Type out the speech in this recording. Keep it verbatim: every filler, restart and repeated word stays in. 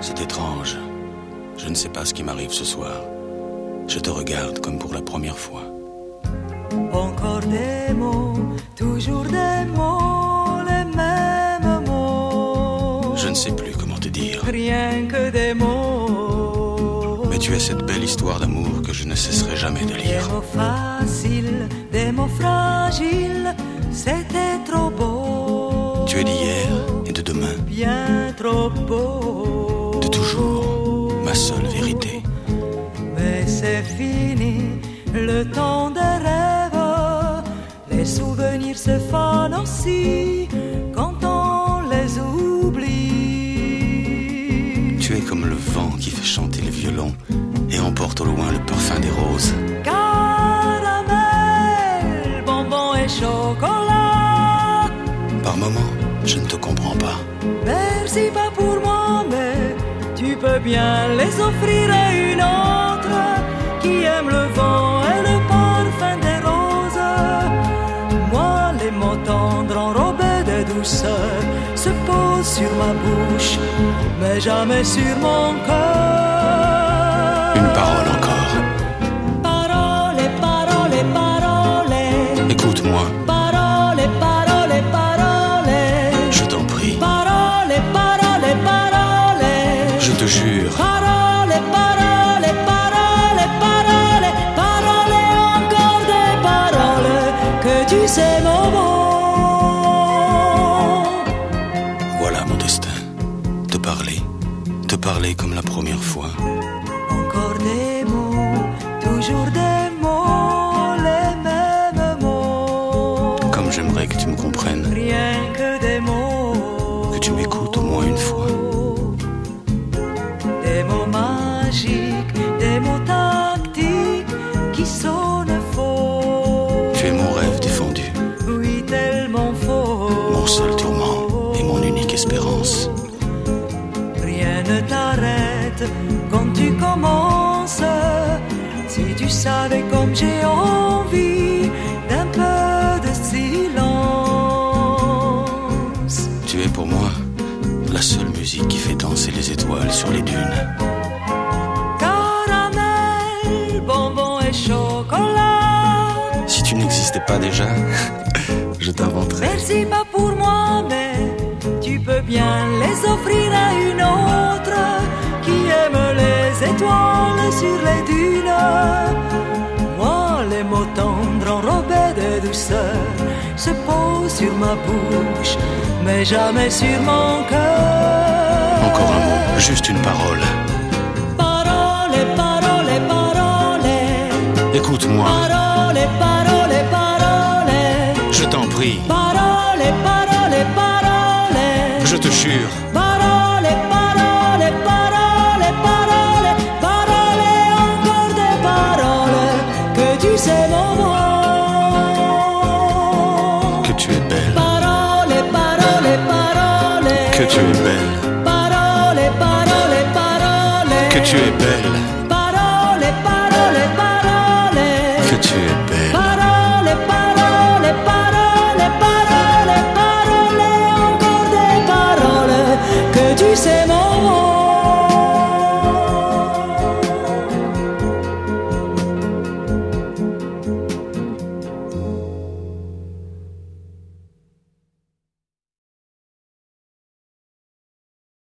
C'est étrange. Je ne sais pas ce qui m'arrive ce soir. Je te regarde comme pour la première fois. Encore des mots, toujours des mots, les mêmes mots. Je ne sais plus comment te dire. Rien que des mots. Mais tu es cette belle histoire d'amour que je ne cesserai jamais de lire. Des mots faciles, des mots fragiles, c'était trop beau. Tu es d'hier et de demain. Bien trop beau. De toujours, ma seule vérité. Mais c'est fini, le temps des rêves. Les souvenirs se fanent aussi quand on les oublie. Tu es comme le vent qui fait chanter le violon et emporte au loin le parfum des roses. Caramel, bonbon et chocolat. Par moments, je ne te comprends pas. Merci pas pour moi, mais tu peux bien les offrir à une autre qui aime le vent et le parfum des roses. Moi, les mots tendres enrobés de douceur se posent sur ma bouche, mais jamais sur mon cœur. Une parole encore. Parole, parole, parole. Écoute-moi. Parole, parole, parole. Je t'en prie. Parole, parole, parole. Je te jure. Parole, parole, parole, parole. Parole, encore des paroles que tu sais mon mot. Voilà mon destin. Te parler. Te parler comme la première fois. Encore des mots, toujours des mots, les mêmes mots. Comme j'aimerais que tu me comprennes. Rien que des mots. Que tu m'écoutes au moins une fois. Des mots magiques, des mots tactiques qui sonnent faux. Tu es mon rêve défendu. Oui, tellement faux. Mon seul tourment et mon unique espérance. Rien ne t'arrête quand tu commences. Si tu savais comme j'ai envie d'un peu de silence. Tu es pour moi la seule musique qui fait danser les étoiles sur les dunes. Caramel, bonbon et chocolat. Si tu n'existais pas déjà, je t'inventerais. Merci pas pour moi, mais tu peux bien les offrir à une autre qui aime les étoiles sur les dunes. Moi, les mots tendres enrobés de douceur se posent sur ma bouche, mais jamais sur mon cœur. Encore un mot, juste une parole. Parole, parole, parole. Écoute-moi. Parole, parole, parole. Je t'en prie. Parole, parole, parole. Je te jure. Parole, parole, parole, parole. Parole, encore des paroles que tu sais mon mot. Que tu es belle. Parole, parole, parole. Que tu es belle. Parole, parole, parole. Que tu es belle.